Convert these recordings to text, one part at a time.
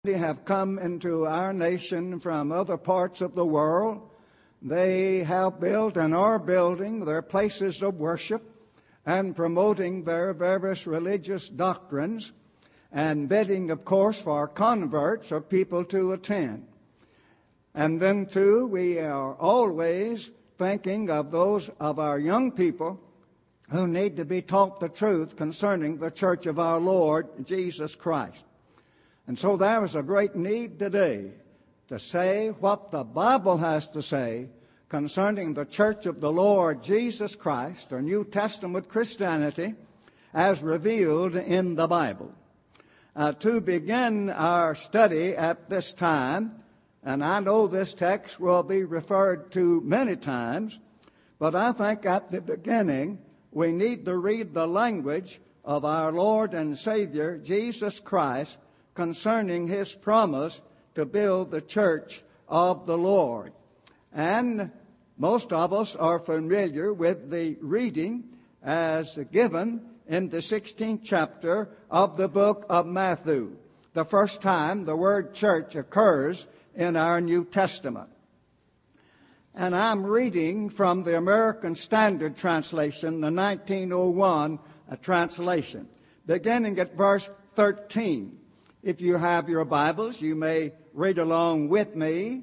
have come into our nation from other parts of the world. They have built and are building their places of worship and promoting their various religious doctrines and bidding, of course, for converts or people to attend. And then, too, we are always thinking of those of our young people who need to be taught the truth concerning the church of our Lord Jesus Christ. And so there is a great need today to say what the Bible has to say concerning the church of the Lord Jesus Christ, or New Testament Christianity, as revealed in the Bible. To begin our study at this time, and I know this text will be referred to many times, but I think at the beginning we need to read the language of our Lord and Savior Jesus Christ concerning His promise to build the church of the Lord. And most of us are familiar with the reading as given in the 16th chapter of the book of Matthew, the first time the word church occurs in our New Testament. And I'm reading from the American Standard Translation, the 1901 translation, beginning at verse 13. If you have your Bibles, you may read along with me.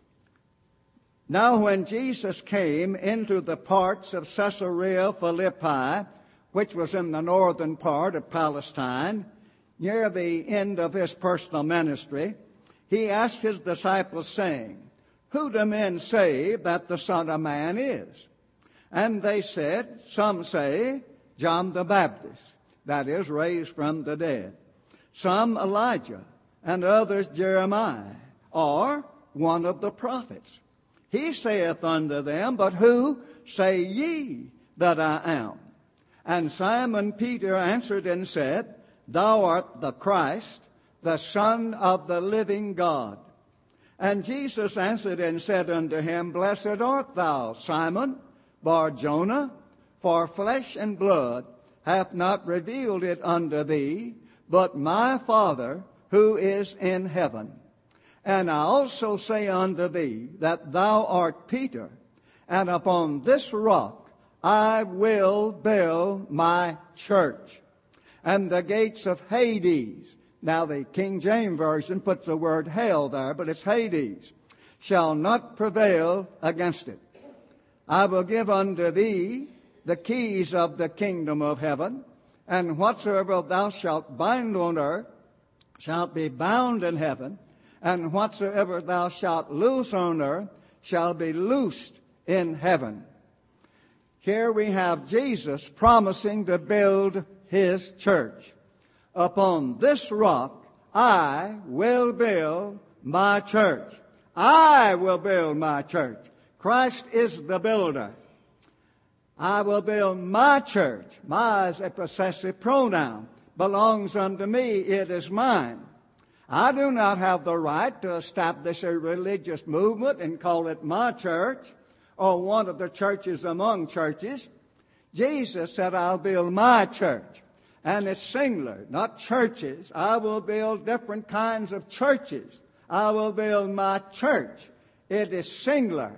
Now when Jesus came into the parts of Caesarea Philippi, which was in the northern part of Palestine, near the end of His personal ministry, He asked His disciples, saying, Who do men say that the Son of Man is? And they said, Some say, John the Baptist, that is, raised from the dead. Some Elijah, and others Jeremiah, or one of the prophets. He saith unto them, But who say ye that I am? And Simon Peter answered and said, Thou art the Christ, the Son of the living God. And Jesus answered and said unto him, Blessed art thou, Simon Bar-Jonah, for flesh and blood hath not revealed it unto thee, but my Father who is in heaven. And I also say unto thee that thou art Peter, and upon this rock I will build my church. And the gates of Hades, now the King James Version puts the word hell there, but it's Hades, shall not prevail against it. I will give unto thee the keys of the kingdom of heaven, and whatsoever thou shalt bind on earth shall be bound in heaven, and whatsoever thou shalt loose on earth shall be loosed in heaven. Here we have Jesus promising to build His church. Upon this rock I will build my church. I will build my church. Christ is the builder. I will build my church. My is a possessive pronoun. Belongs unto me. It is mine. I do not have the right to establish a religious movement and call it my church or one of the churches among churches. Jesus said, I'll build my church. And it's singular, not churches. I will build different kinds of churches. I will build my church. It is singular.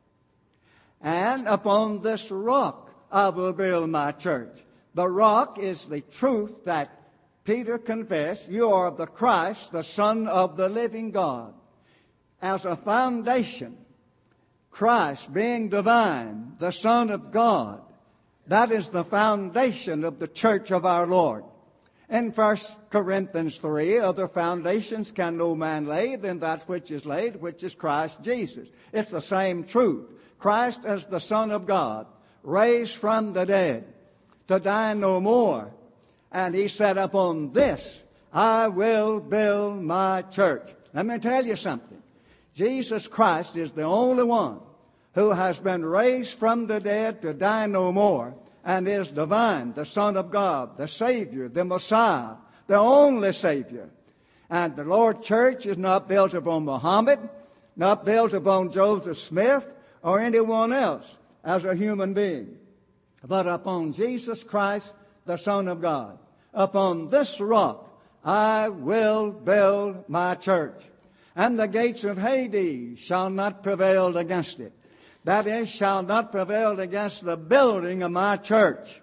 And upon this rock I will build my church. The rock is the truth that Peter confessed, you are the Christ, the Son of the living God. As a foundation, Christ being divine, the Son of God, that is the foundation of the church of our Lord. In 1 Corinthians 3, other foundations can no man lay than that which is laid, which is Christ Jesus. It's the same truth. Christ as the Son of God, raised from the dead, to die no more. And He said, upon this I will build my church. Let me tell you something. Jesus Christ is the only one who has been raised from the dead to die no more, and is divine, the Son of God, the Savior, the Messiah, the only Savior. And the Lord Church is not built upon Muhammad, not built upon Joseph Smith or anyone else as a human being, but upon Jesus Christ, the Son of God. Upon this rock I will build my church, and the gates of Hades shall not prevail against it. That is, shall not prevail against the building of my church.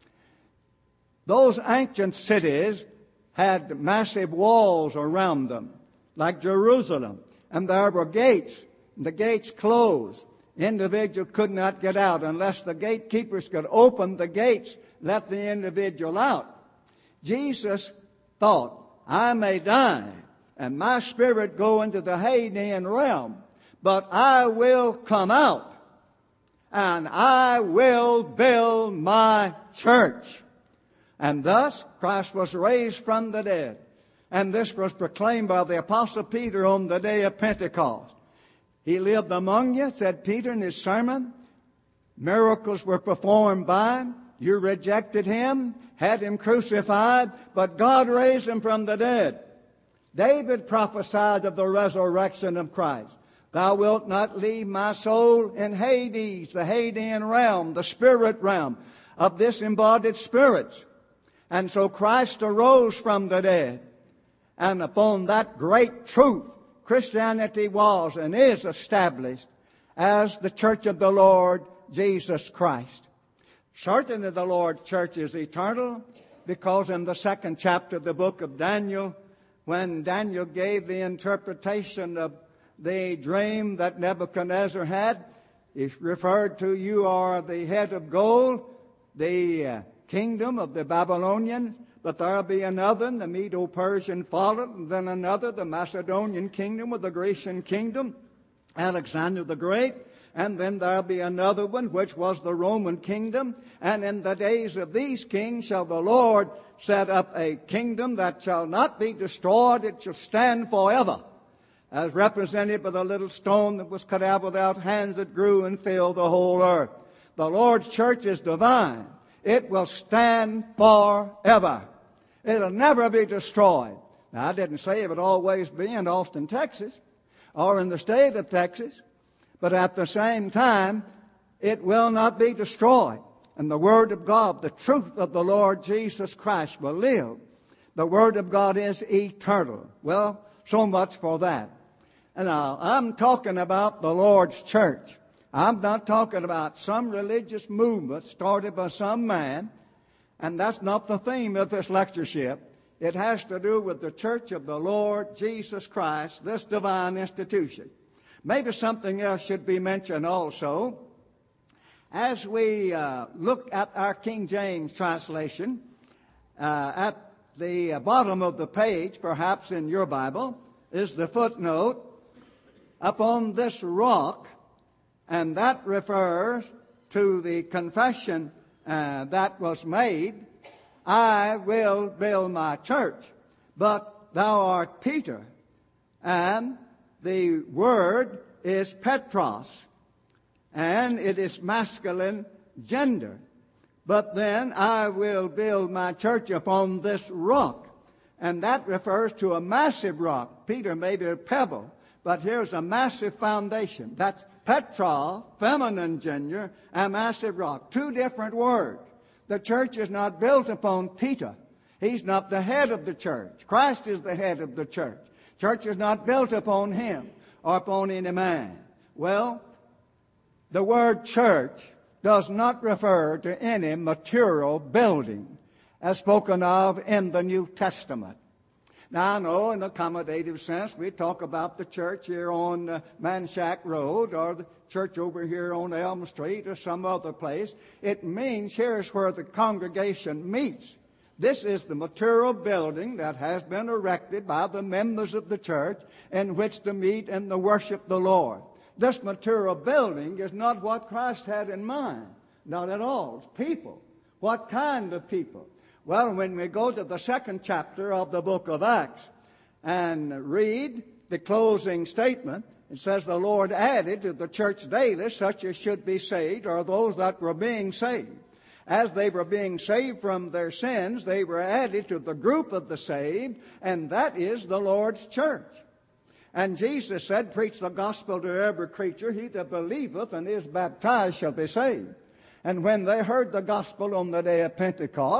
Those ancient cities had massive walls around them, like Jerusalem, and there were gates. The gates closed. The individual could not get out unless the gatekeepers could open the gates, let the individual out. Jesus thought, I may die and my spirit go into the Hadean realm, but I will come out and I will build my church. And thus Christ was raised from the dead. And this was proclaimed by the Apostle Peter on the day of Pentecost. He lived among you, said Peter in his sermon. Miracles were performed by him. You rejected him, had him crucified, but God raised him from the dead. David prophesied of the resurrection of Christ. Thou wilt not leave my soul in Hades, the Hadean realm, the spirit realm of disembodied spirits. And so Christ arose from the dead. And upon that great truth, Christianity was and is established as the church of the Lord Jesus Christ. Certainly the Lord's church is eternal, because in the 2nd chapter of the book of Daniel, when Daniel gave the interpretation of the dream that Nebuchadnezzar had, he referred to, you are the head of gold, the kingdom of the Babylonians, but there'll be another, the Medo-Persian followed, and then another, the Macedonian kingdom with the Grecian kingdom, Alexander the Great, and then there'll be another one, which was the Roman kingdom. And in the days of these kings shall the Lord set up a kingdom that shall not be destroyed, it shall stand forever, as represented by the little stone that was cut out without hands that grew and filled the whole earth. The Lord's church is divine. It will stand forever. It'll never be destroyed. Now, I didn't say it would always be in Austin, Texas, or in the state of Texas, but at the same time, it will not be destroyed. And the Word of God, the truth of the Lord Jesus Christ, will live. The Word of God is eternal. Well, so much for that. And now, I'm talking about the Lord's church. I'm not talking about some religious movement started by some man, and that's not the theme of this lectureship. It has to do with the church of the Lord Jesus Christ, this divine institution. Maybe something else should be mentioned also. As we look at our King James translation, at the bottom of the page, perhaps in your Bible, is the footnote, upon this rock, and that refers to the confession that was made, I will build my church, but thou art Peter. And the word is Petros, and it is masculine gender. But then I will build my church upon this rock. And that refers to a massive rock. Peter may be a pebble, but here's a massive foundation. That's Petra, feminine gender, a massive rock. Two different words. The church is not built upon Peter. He's not the head of the church. Christ is the head of the church. Church is not built upon him or upon any man. Well, the word church does not refer to any material building as spoken of in the New Testament. Now, I know in accommodative sense we talk about the church here on Manshack Road or the church over here on Elm Street or some other place. It means here's where the congregation meets. This is the material building that has been erected by the members of the church in which to meet and to worship the Lord. This material building is not what Christ had in mind. Not at all. It's people. What kind of people? Well, when we go to the 2nd chapter of the book of Acts and read the closing statement, it says the Lord added to the church daily such as should be saved, or those that were being saved. As they were being saved from their sins, they were added to the group of the saved, and that is the Lord's church. And Jesus said, preach the gospel to every creature. He that believeth and is baptized shall be saved. And when they heard the gospel on the day of Pentecost,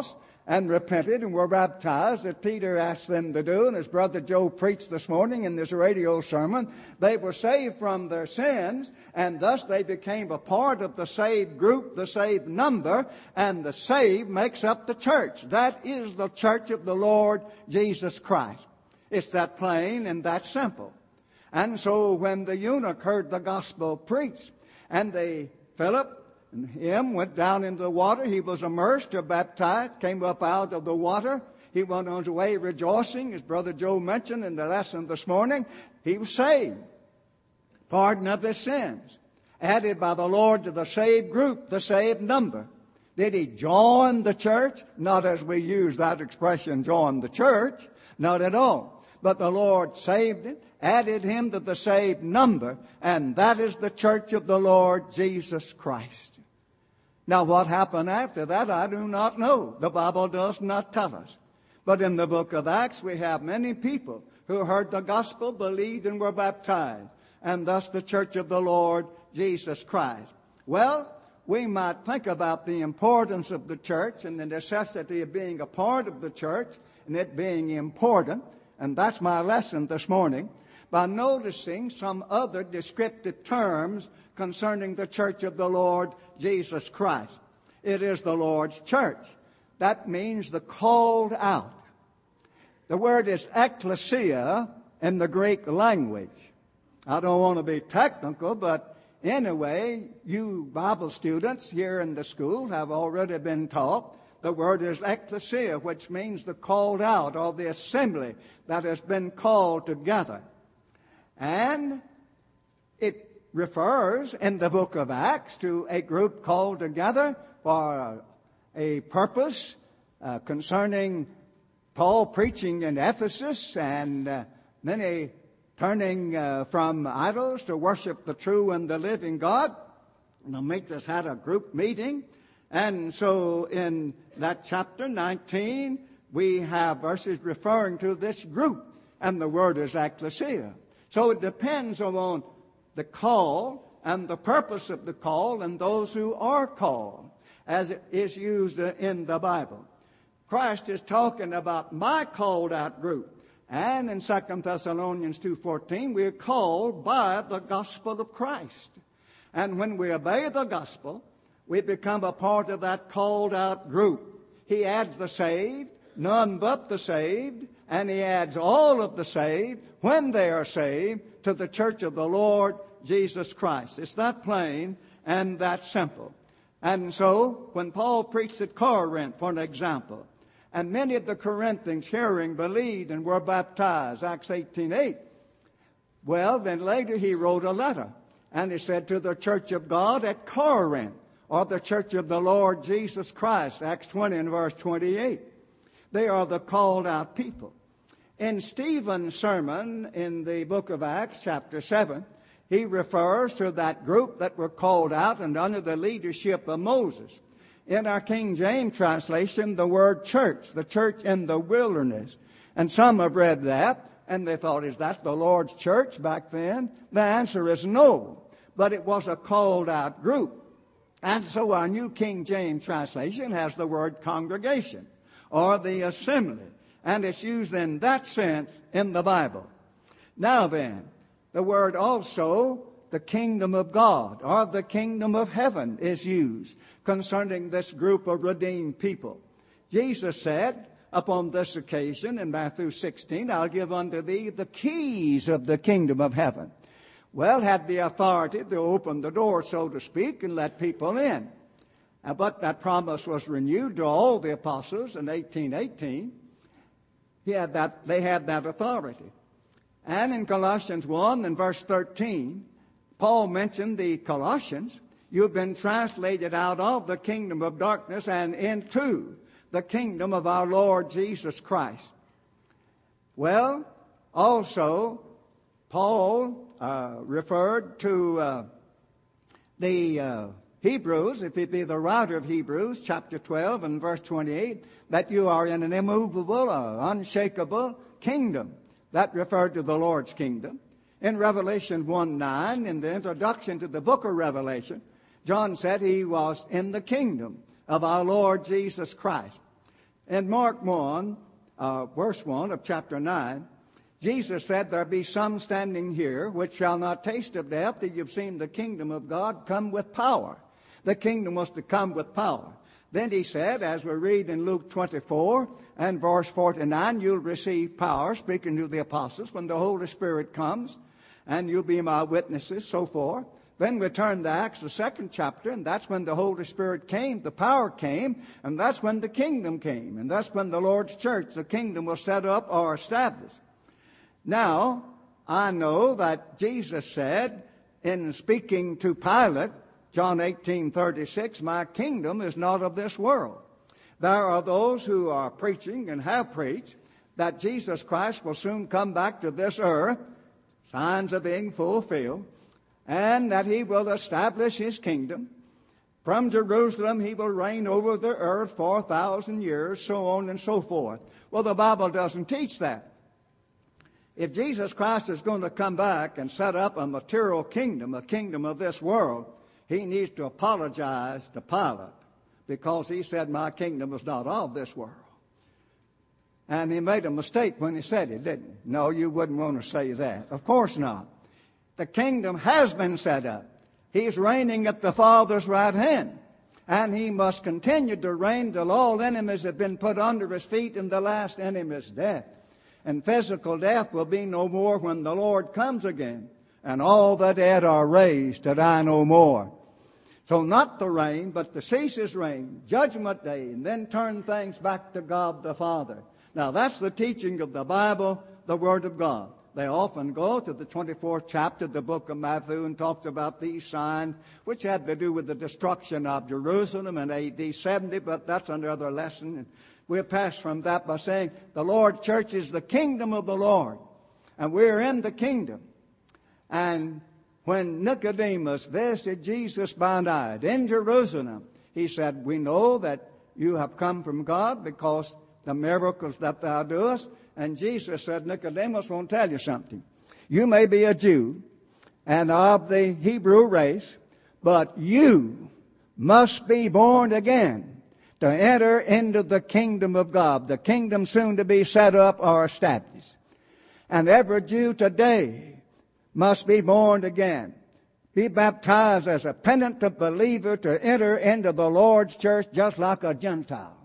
and repented and were baptized, as Peter asked them to do, and as Brother Joe preached this morning in this radio sermon, they were saved from their sins, and thus they became a part of the saved group, the saved number, and the saved makes up the church. That is the church of the Lord Jesus Christ. It's that plain and that simple. And so when the eunuch heard the gospel preached, and Philip and him went down into the water. He was immersed or baptized, came up out of the water. He went on his way rejoicing, as Brother Joe mentioned in the lesson this morning. He was saved. Pardon of his sins. Added by the Lord to the saved group, the saved number. Did he join the church? Not as we use that expression, join the church. Not at all. But the Lord saved him, added him to the saved number, and that is the church of the Lord Jesus Christ. Now, what happened after that, I do not know. The Bible does not tell us. But in the book of Acts, we have many people who heard the gospel, believed, and were baptized. And thus the church of the Lord Jesus Christ. Well, we might think about the importance of the church and the necessity of being a part of the church and it being important. And that's my lesson this morning, by noticing some other descriptive terms concerning the church of the Lord Jesus Christ. It is the Lord's church. That means the called out. The word is ekklesia in the Greek language. I don't want to be technical, but anyway, you Bible students here in the school have already been taught the word is ekklesia, which means the called out or the assembly that has been called together. And it refers in the book of Acts to a group called together for a purpose concerning Paul preaching in Ephesus and many turning from idols to worship the true and the living God. And Demetrius had a group meeting. And so in that chapter 19, we have verses referring to this group. And the word is ekklesia. So it depends on the call and the purpose of the call and those who are called, as it is used in the Bible. Christ is talking about my called out group. And in 2 Thessalonians 2:14, we are called by the gospel of Christ. And when we obey the gospel, we become a part of that called out group. He adds the saved, none but the saved, and he adds all of the saved, when they are saved, to the church of the Lord Jesus Christ. It's that plain and that simple. And so, when Paul preached at Corinth, for an example, and many of the Corinthians hearing believed and were baptized, Acts 18:8. Well, then later he wrote a letter, and he said to the church of God at Corinth, or the church of the Lord Jesus Christ, Acts 20 and verse 28. They are the called out people. In Stephen's sermon in the book of Acts, chapter 7, he refers to that group that were called out and under the leadership of Moses. In our King James translation, the word church, the church in the wilderness. And some have read that, and they thought, is that the Lord's church back then? The answer is no. But it was a called out group. And so our New King James translation has the word congregation, or the assembly. And it's used in that sense in the Bible. Now then, the word also, the kingdom of God, or the kingdom of heaven, is used concerning this group of redeemed people. Jesus said upon this occasion in Matthew 16, I'll give unto thee the keys of the kingdom of heaven. Well, had the authority to open the door, so to speak, and let people in. But that promise was renewed to all the apostles in 18:18. They had that authority. And in Colossians 1 and verse 13, Paul mentioned the Colossians. You've been translated out of the kingdom of darkness and into the kingdom of our Lord Jesus Christ. Well, also, Paul referred to the Hebrews, if he be the writer of Hebrews, chapter 12 and verse 28, that you are in an immovable or unshakable kingdom. That referred to the Lord's kingdom. In Revelation 1:9, in the introduction to the book of Revelation, John said he was in the kingdom of our Lord Jesus Christ. In Mark 1, verse 1 of chapter 9, Jesus said, there be some standing here which shall not taste of death till you've seen the kingdom of God come with power. The kingdom was to come with power. Then he said, as we read in Luke 24 and verse 49, you'll receive power, speaking to the apostles, when the Holy Spirit comes, and you'll be my witnesses, so forth. Then we turn to Acts, the 2nd chapter, and that's when the Holy Spirit came, the power came, and that's when the kingdom came. And that's when the Lord's church, the kingdom, was set up or established. Now, I know that Jesus said, in speaking to Pilate, John 18:36, my kingdom is not of this world. There are those who are preaching and have preached that Jesus Christ will soon come back to this earth, signs are being fulfilled, and that he will establish his kingdom. From Jerusalem he will reign over the earth 4,000 years, so on and so forth. Well, the Bible doesn't teach that. If Jesus Christ is going to come back and set up a material kingdom, a kingdom of this world, he needs to apologize to Pilate, because he said, my kingdom is not of this world. And he made a mistake when he said it, didn't he? No, you wouldn't want to say that. Of course not. The kingdom has been set up. He's reigning at the Father's right hand. And he must continue to reign till all enemies have been put under his feet, and the last enemy is death. And physical death will be no more when the Lord comes again. And all the dead are raised to die no more. So not to reign, but to cease his reign, judgment day, and then turn things back to God the Father. Now that's the teaching of the Bible, the Word of God. They often go to the 24th chapter of the book of Matthew and talks about these signs, which had to do with the destruction of Jerusalem in A.D. 70, but that's another lesson. We'll pass from that by saying the Lord's church is the kingdom of the Lord, and we're in the kingdom. And when Nicodemus visited Jesus by night in Jerusalem, he said, we know that you have come from God because the miracles that thou doest. And Jesus said, Nicodemus, I want to tell you something. You may be a Jew and of the Hebrew race, but you must be born again to enter into the kingdom of God, the kingdom soon to be set up or established. And every Jew today must be born again, be baptized as a penitent believer to enter into the Lord's church just like a Gentile.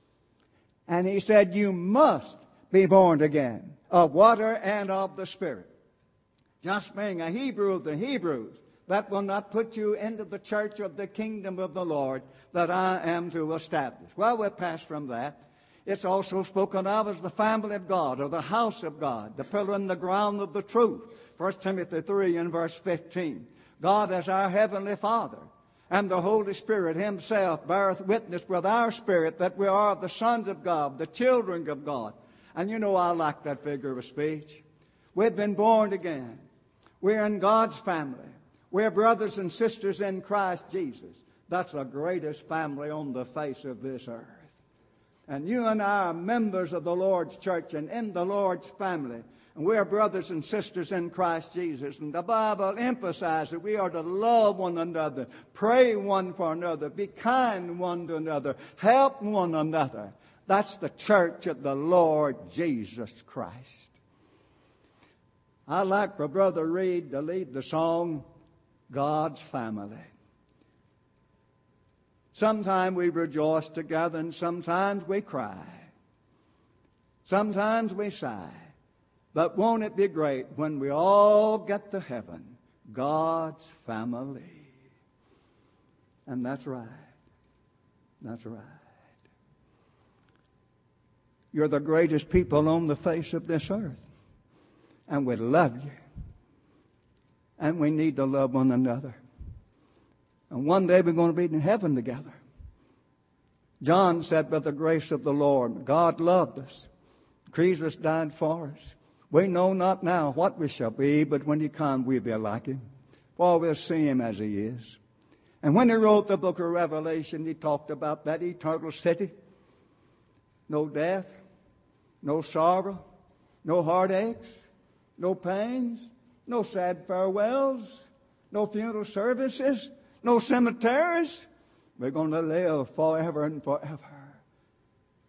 And he said, you must be born again of water and of the Spirit. Just being a Hebrew of the Hebrews, that will not put you into the church of the kingdom of the Lord that I am to establish. Well, we'll pass from that. It's also spoken of as the family of God, or the house of God, the pillar and the ground of the truth. 1 Timothy 3 and verse 15. God as our heavenly Father, and the Holy Spirit himself beareth witness with our spirit that we are the sons of God, the children of God. And you know I like that figure of speech. We've been born again. We're in God's family. We're brothers and sisters in Christ Jesus. That's the greatest family on the face of this earth. And you and I are members of the Lord's church and in the Lord's family. And we are brothers and sisters in Christ Jesus. And the Bible emphasizes that we are to love one another, pray one for another, be kind one to another, help one another. That's the church of the Lord Jesus Christ. I'd like for Brother Reed to lead the song, God's Family. Sometimes we rejoice together and sometimes we cry. Sometimes we sigh. But won't it be great when we all get to heaven, God's family. And that's right. That's right. You're the greatest people on the face of this earth. And we love you. And we need to love one another. And one day we're going to be in heaven together. John said, by the grace of the Lord, God loved us. Jesus died for us. We know not now what we shall be, but when he comes, we'll be like him. For we'll see him as he is. And when he wrote the book of Revelation, he talked about that eternal city. No death, no sorrow, no heartaches, no pains, no sad farewells, no funeral services, no cemeteries. We're going to live forever and forever.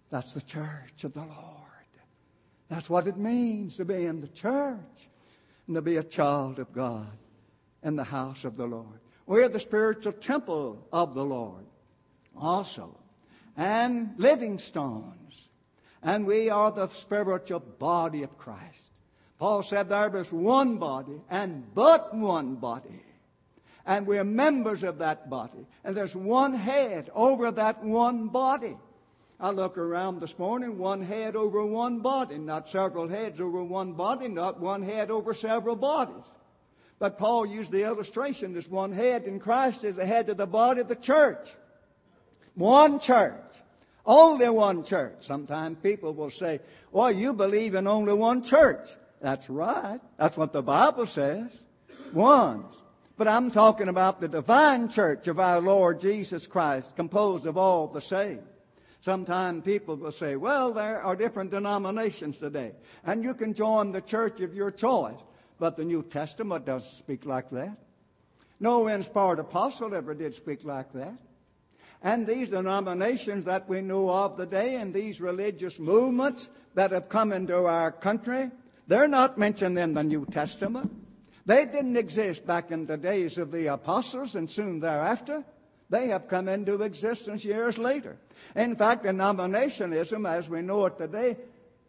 That's the church of the Lord. That's what it means to be in the church and to be a child of God in the house of the Lord. We're the spiritual temple of the Lord also, and living stones. And we are the spiritual body of Christ. Paul said there is one body and but one body. And we're members of that body. And there's one head over that one body. I look around this morning, one head over one body, not several heads over one body, not one head over several bodies. But Paul used the illustration, there's one head, and Christ is the head of the body of the church. One church. Only one church. Sometimes people will say, well, you believe in only one church. That's right. That's what the Bible says. One. But I'm talking about the divine church of our Lord Jesus Christ, composed of all the saved. Sometimes people will say, well, there are different denominations today, and you can join the church of your choice. But the New Testament doesn't speak like that. No inspired apostle ever did speak like that. And these denominations that we know of today and these religious movements that have come into our country, they're not mentioned in the New Testament. They didn't exist back in the days of the apostles and soon thereafter. They have come into existence years later. In fact, denominationism, as we know it today,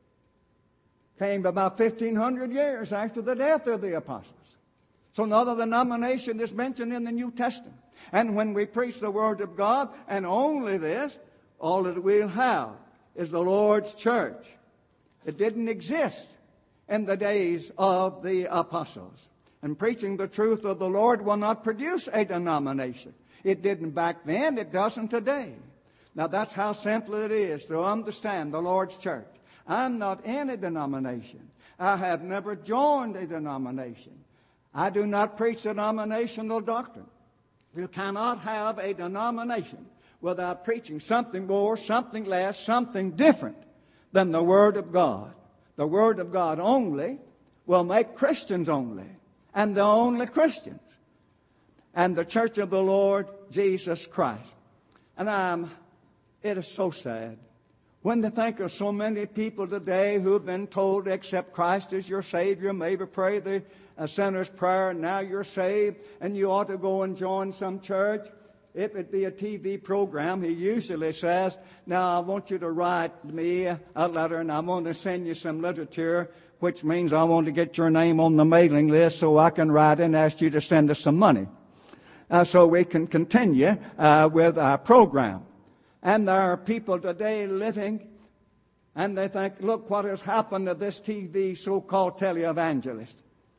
came about 1,500 years after the death of the apostles. So not a denomination is mentioned in the New Testament. And when we preach the Word of God, and only this, all that we'll have is the Lord's church. It didn't exist in the days of the apostles. And preaching the truth of the Lord will not produce a denomination. It didn't back then, it doesn't today. Now that's how simple it is to understand the Lord's church. I'm not in a denomination. I have never joined a denomination. I do not preach denominational doctrine. You cannot have a denomination without preaching something more, something less, something different than the Word of God. The Word of God only will make Christians only, and the only Christians, and the church of the Lord Jesus Christ. And it is so sad when they think of so many people today who have been told to accept Christ as your Savior, maybe pray the sinner's prayer, and now you're saved, and you ought to go and join some church. If it be a TV program, he usually says, now I want you to write me a letter, and I want to send you some literature, which means I want to get your name on the mailing list so I can write and ask you to send us some money. So we can continue with our program. And there are people today living, and they think, look what has happened to this TV so-called televangelist.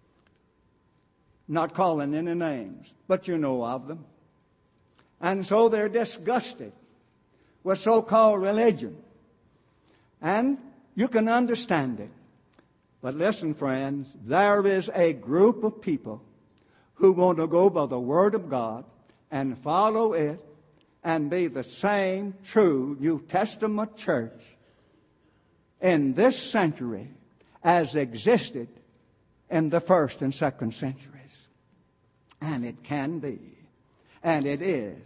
Not calling any names, but you know of them. And so they're disgusted with so-called religion. And you can understand it. But listen, friends, there is a group of people who want to go by the Word of God and follow it and be the same true New Testament church in this century as existed in the first and second centuries. And it can be. And it is.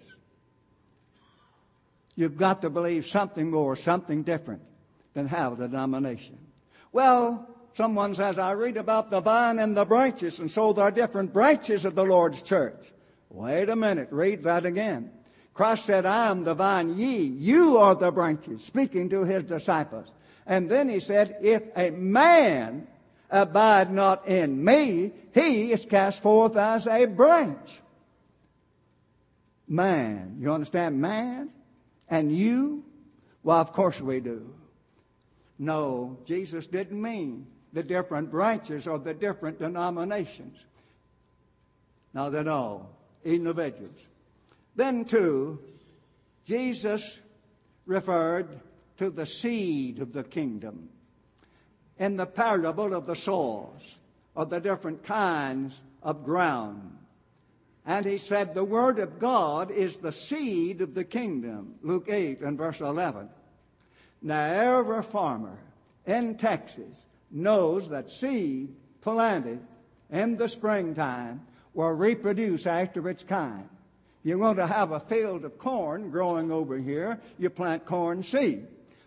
You've got to believe something more, something different than have the denomination. Well, someone says, I read about the vine and the branches, and so there are different branches of the Lord's church. Wait a minute, read that again. Christ said, I am the vine, you are the branches, speaking to his disciples. And then he said, if a man abide not in me, he is cast forth as a branch. Man, you understand? Man and you? Well, of course we do. No, Jesus didn't mean the different branches or the different denominations. Not at all. Individuals. Then, too, Jesus referred to the seed of the kingdom in the parable of the soils, of the different kinds of ground. And he said the Word of God is the seed of the kingdom. Luke 8 and verse 11. Now, every farmer in Texas knows that seed planted in the springtime will reproduce after its kind. You want to have a field of corn growing over here, you plant corn seed.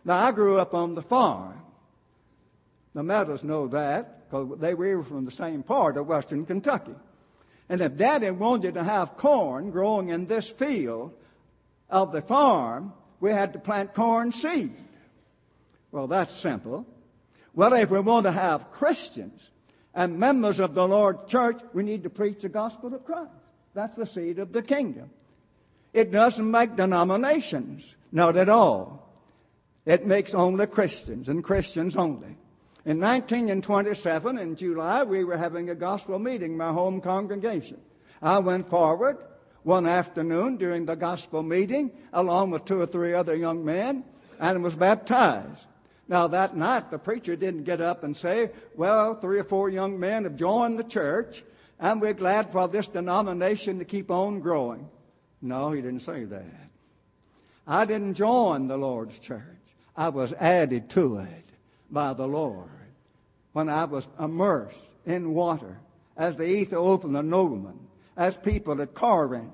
Now, I grew up on the farm. The Meadows know that because we were from the same part of western Kentucky. And if Daddy wanted to have corn growing in this field of the farm, we had to plant corn seed. Well, that's simple. Well, if we want to have Christians and members of the Lord's church, we need to preach the gospel of Christ. That's the seed of the kingdom. It doesn't make denominations, not at all. It makes only Christians and Christians only. In 1927, in July, we were having a gospel meeting in my home congregation. I went forward one afternoon during the gospel meeting, along with 2 or 3 other young men, and was baptized. Now, that night, the preacher didn't get up and say, well, 3 or 4 young men have joined the church, and we're glad for this denomination to keep on growing. No, he didn't say that. I didn't join the Lord's church. I was added to it by the Lord when I was immersed in water as the Ethiopian and nobleman, as people at Corinth.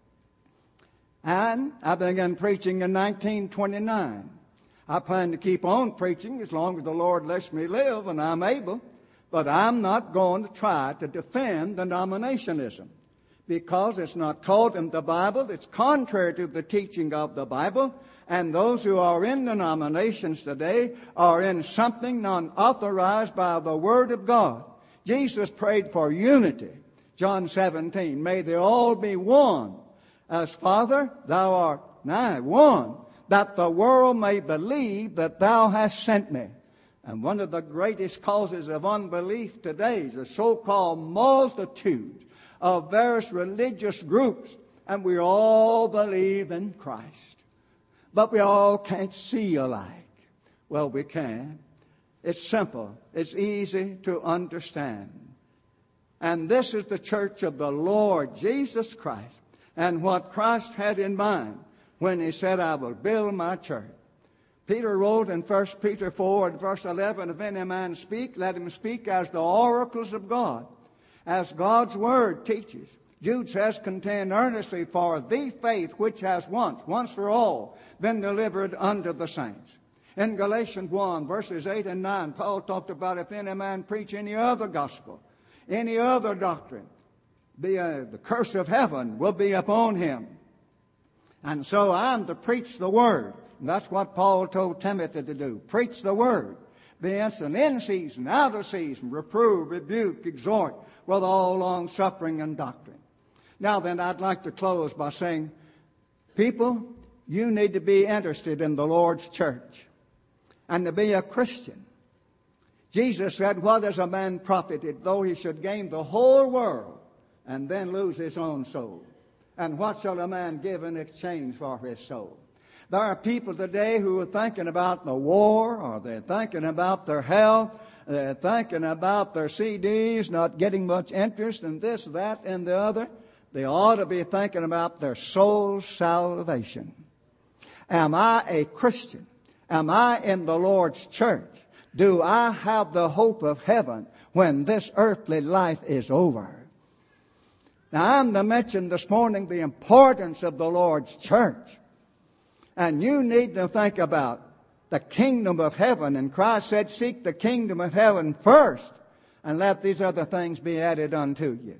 And I began preaching in 1929. I plan to keep on preaching as long as the Lord lets me live and I'm able, but I'm not going to try to defend denominationism because it's not taught in the Bible. It's contrary to the teaching of the Bible. And those who are in denominations today are in something unauthorized by the Word of God. Jesus prayed for unity. John 17, may they all be one. As Father, thou art nigh one, that the world may believe that thou hast sent me. And one of the greatest causes of unbelief today is the so-called multitude of various religious groups. And we all believe in Christ. But we all can't see alike. Well, we can. It's simple. It's easy to understand. And this is the church of the Lord Jesus Christ. And what Christ had in mind when he said, I will build my church. Peter wrote in 1 Peter 4 and verse 11, if any man speak, let him speak as the oracles of God, as God's word teaches. Jude says, contend earnestly for the faith which has once for all, been delivered unto the saints. In Galatians 1, verses 8 and 9, Paul talked about if any man preach any other gospel, any other doctrine, the curse of heaven will be upon him. And so I'm to preach the word. And that's what Paul told Timothy to do. Preach the word. Be instant, in season, out of season, reprove, rebuke, exhort with all long suffering and doctrine. Now then, I'd like to close by saying, people, you need to be interested in the Lord's church and to be a Christian. Jesus said, what is a man profited though he should gain the whole world and then lose his own soul? And what shall a man give in exchange for his soul? There are people today who are thinking about the war, or they're thinking about their health, they're thinking about their CDs, not getting much interest in this, that, and the other. They ought to be thinking about their soul's salvation. Am I a Christian? Am I in the Lord's church? Do I have the hope of heaven when this earthly life is over? Now, I'm to mention this morning the importance of the Lord's church. And you need to think about the kingdom of heaven. And Christ said, seek the kingdom of heaven first, and let these other things be added unto you.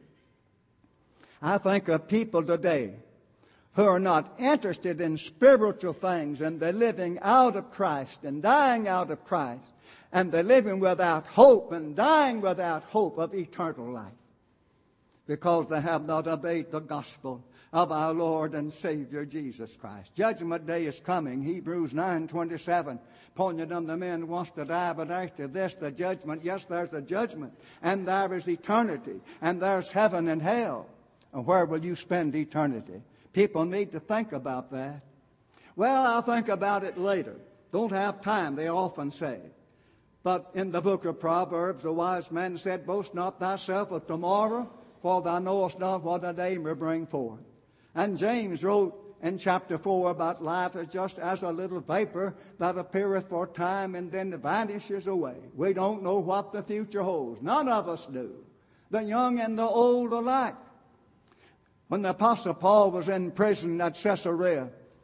I think of people today who are not interested in spiritual things, and they're living out of Christ and dying out of Christ. And they're living without hope and dying without hope of eternal life, because they have not obeyed the gospel of our Lord and Savior Jesus Christ. Judgment day is coming. Hebrews 9:27 pointed on the man who wants to die, but after this, the judgment. Yes, there's a judgment, and there is eternity, and there's heaven and hell. And where will you spend eternity? People need to think about that. Well, I'll think about it later. Don't have time, they often say. But in the book of Proverbs, the wise man said, boast not thyself of tomorrow, for thou knowest not what a day may bring forth. And James wrote in chapter 4 about life as just as a little vapor that appeareth for a time and then vanishes away. We don't know what the future holds. None of us do. The young and the old alike. When the Apostle Paul was in prison at Caesarea,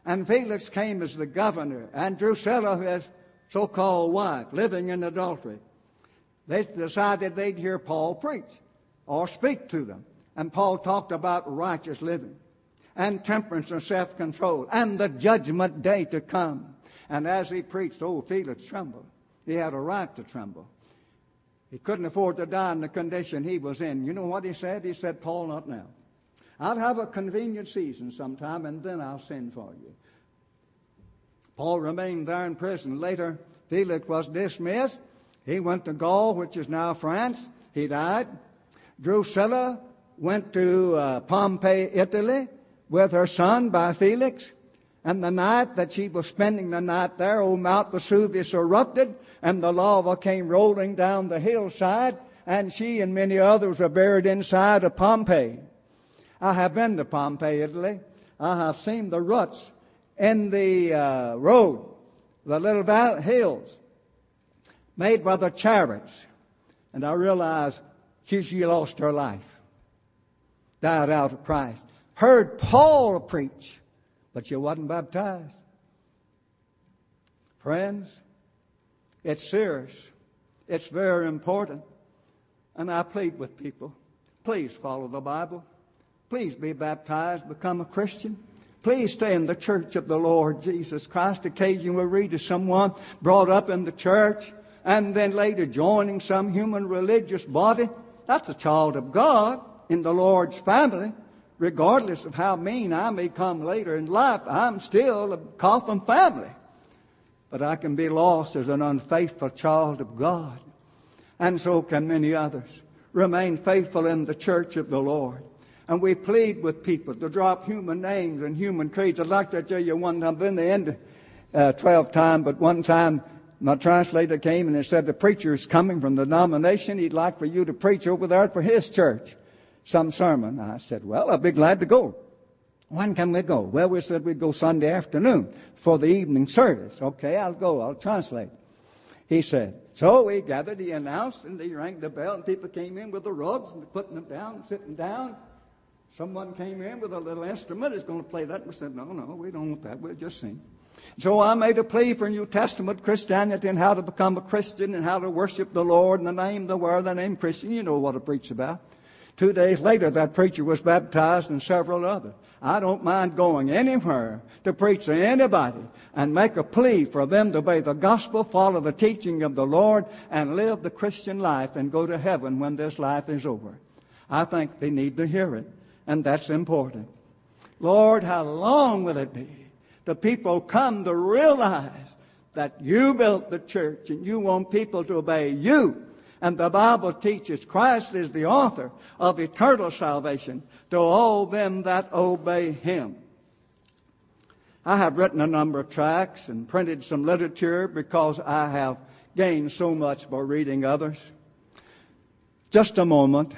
And Felix came as the governor, and Drusilla, his so-called wife, living in adultery. They decided they'd hear Paul preach or speak to them. And Paul talked about righteous living and temperance and self-control and the judgment day to come. And as he preached, Felix trembled. He had a right to tremble. He couldn't afford to die in the condition he was in. You know what he said? He said, Paul, not now. I'll have a convenient season sometime, and then I'll send for you. Paul remained there in prison. Later, Felix was dismissed. He went to Gaul, which is now France. He died. Drusilla went to Pompeii, Italy, with her son by Felix. And the night that she was spending the night there, old Mount Vesuvius erupted, and the lava came rolling down the hillside, and she and many others were buried inside of Pompeii. I have been to Pompeii, Italy. I have seen the ruts in the road, the little hills made by the chariots. And I realized she lost her life, died out of Christ. Heard Paul preach, but she wasn't baptized. Friends, it's serious. It's very important. And I plead with people, please follow the Bible. Please be baptized, become a Christian. Please stay in the church of the Lord Jesus Christ. Occasionally we read of someone brought up in the church and then later joining some human religious body. That's a child of God in the Lord's family. Regardless of how mean I may come later in life, I'm still a Coffin family. But I can be lost as an unfaithful child of God. And so can many others. Remain faithful in the church of the Lord. And we plead with people to drop human names and human creeds. I'd like to tell you one time, I've been the end 12 times, but one time my translator came and he said, the preacher is coming from the denomination. He'd like for you to preach over there for his church some sermon. I said, well, I'll be glad to go. When can we go? Well, we said we'd go Sunday afternoon for the evening service. Okay, I'll go. I'll translate. He said. So we gathered, he announced, and he rang the bell, and people came in with the rugs and putting them down, sitting down. Someone came in with a little instrument. Is going to play that. We said, no, we don't want that. We'll just sing. So I made a plea for New Testament Christianity and how to become a Christian and how to worship the Lord in the name, the word, the name Christian. You know what I preach about. 2 days later, that preacher was baptized and several others. I don't mind going anywhere to preach to anybody and make a plea for them to obey the gospel, follow the teaching of the Lord, and live the Christian life and go to heaven when this life is over. I think they need to hear it. And that's important. Lord, how long will it be till people come to realize that you built the church and you want people to obey you? And the Bible teaches Christ is the author of eternal salvation to all them that obey Him. I have written a number of tracts and printed some literature because I have gained so much by reading others. Just a moment.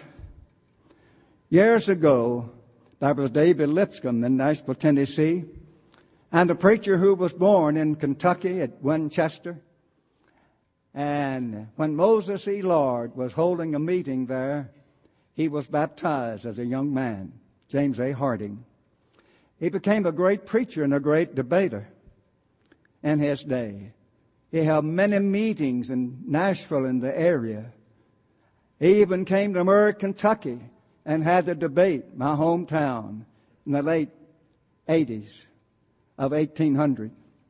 Years ago, there was David Lipscomb in Nashville, Tennessee, and a preacher who was born in Kentucky at Winchester. And when Moses E. Lord was holding a meeting there, he was baptized as a young man, James A. Harding. He became a great preacher and a great debater in his day. He held many meetings in Nashville and the area. He even came to Murray, Kentucky, and had a debate, my hometown, in the late 80s of 1800.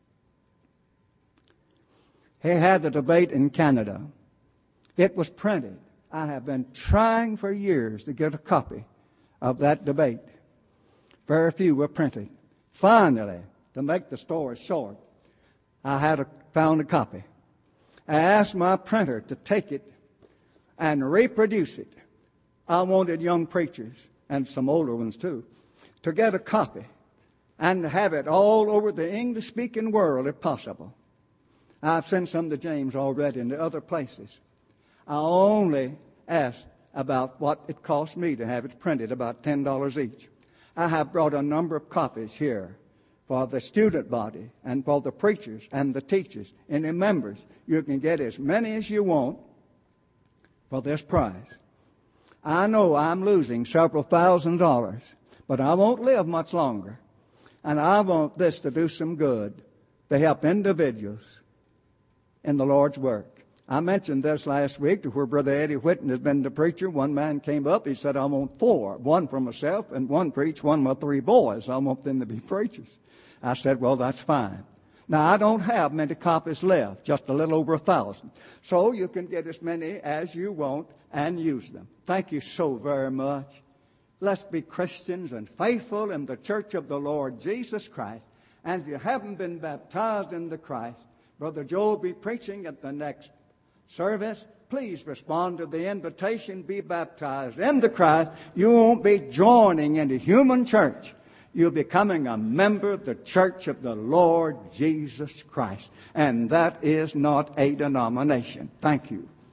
He had the debate in Canada. It was printed. I have been trying for years to get a copy of that debate. Very few were printed. Finally, to make the story short, I found a copy. I asked my printer to take it and reproduce it. I wanted young preachers, and some older ones too, to get a copy and have it all over the English-speaking world if possible. I've sent some to James already and to other places. I only asked about what it cost me to have it printed, about $10 each. I have brought a number of copies here for the student body and for the preachers and the teachers and the members. You can get as many as you want for this price. I know I'm losing several $1,000s, but I won't live much longer. And I want this to do some good, to help individuals in the Lord's work. I mentioned this last week to where Brother Eddie Whitten has been the preacher. One man came up, he said, I want 4, one for myself and one for each one of my 3 boys. I want them to be preachers. I said, well, that's fine. Now, I don't have many copies left, just a little over 1,000. So you can get as many as you want and use them. Thank you so very much. Let's be Christians and faithful in the church of the Lord Jesus Christ. And if you haven't been baptized into Christ, Brother Joe will be preaching at the next service. Please respond to the invitation, be baptized into Christ. You won't be joining in a human church. You're becoming a member of the church of the Lord Jesus Christ. And that is not a denomination. Thank you.